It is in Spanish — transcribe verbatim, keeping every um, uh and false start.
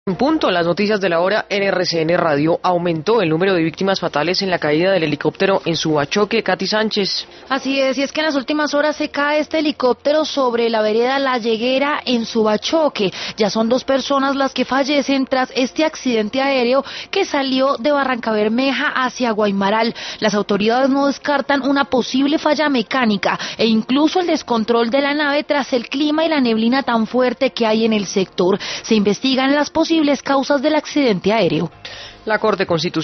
En punto, las noticias de la hora en R C N Radio. Aumentó el número de víctimas fatales en la caída del helicóptero en Subachoque. Katy Sánchez. Así es, y es que en las últimas horas se cae este helicóptero sobre la vereda La Lleguera en Subachoque. Ya son dos personas las que fallecen tras este accidente aéreo que salió de Barrancabermeja hacia Guaymaral. Las autoridades no descartan una posible falla mecánica e incluso el descontrol de la nave tras el clima y la neblina tan fuerte que hay en el sector. Se investigan las posibles causas del accidente aéreo. La Corte Constitucional